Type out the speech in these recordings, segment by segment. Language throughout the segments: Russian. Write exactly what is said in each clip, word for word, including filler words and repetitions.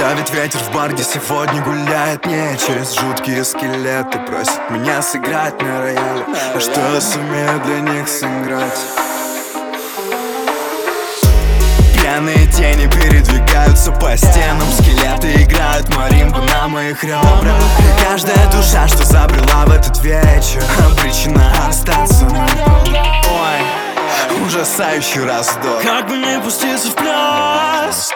Давит ветер в бар, где сегодня гуляет нечисть. Жуткие скелеты просят меня сыграть на рояле. А что я сумею для них сыграть? Пьяные тени передвигаются по стенам. Скелеты играют маримбу на моих ребрах. И каждая душа, что забрела в этот вечер, обречена остаться на полу. Ой, ужасающий раздор. Как бы не пуститься в пляс,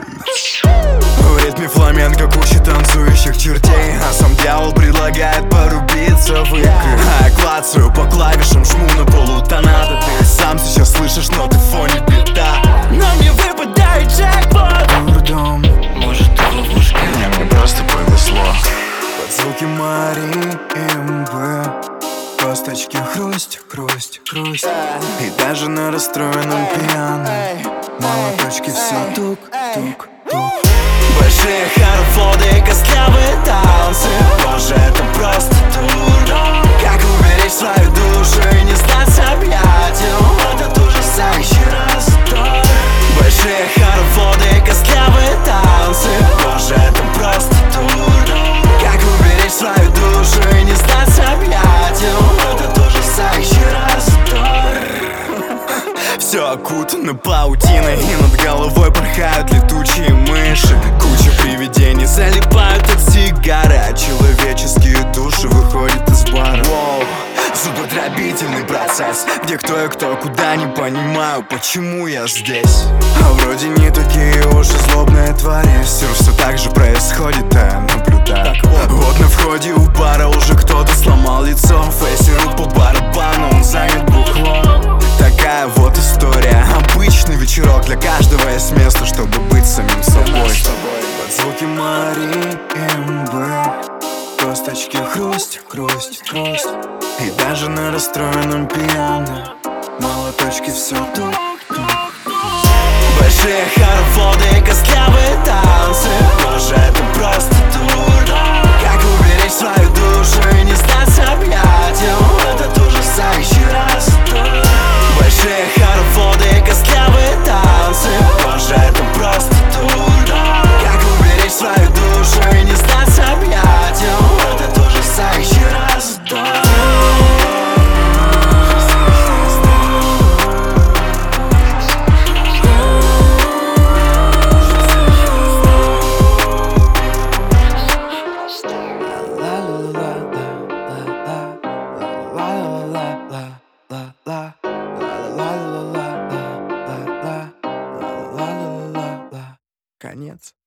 в ритме фламенко куча танцующих чертей, а сам дьявол предлагает порубиться в игры. А я клацаю по клавишам, жму на полутонаты. Ты сам сейчас слышишь ноты в фоне бита. но мне выпадает джекпот. Дурдом, Может, ты в ловушке? не, мне просто повезло. Под звуки маримбы косточки хрусть, хрусть, хрусть. И даже на расстроенном пиано молоточки все тук, тук, тук. Большие хороводы и костлявые танцы. Боже, это просто дурно. Как уберечь свою душу и не сдаться объятиям? Этот ужасающий раздор. Большие хороводы и костлявые танцы. Боже, это просто дурно. Как уберечь свою душу и не сдаться объятиям? Этот ужасающий раздор. Все окутано паутиной, и над головой порхают летучие мыши. Куча привидений залипают от сигары, а человеческие души выходят из бара. Воу, зубодробительный процесс, где кто и кто, куда, не понимаю, почему я здесь. А вроде не такие уж и злобные твари. Все, все так же происходит, а я наблюдаю. Вот на входе у бара уже кто-то сломал лицо. Фейси рук по барабану, он занят бухлом. Такая вот история, обычный вечерок. Для каждого есть место, чтобы быть самим собой. Под звуки маримбы косточки хрусть, хрусть, хрусть. И даже на расстроенном пиано молоточки все тук, тук. Большие хороводы и костлявые танцы. Боже, это просто дурно. Как уберечь свою душу и не сдаться объятиям? Этот ужасающий раздор. Большие хороводы и костлявые танцы. Боже, это просто дурно. Как уберечь свою душу и не сдаться объятиям? Этот ужасающий раздор. Конец.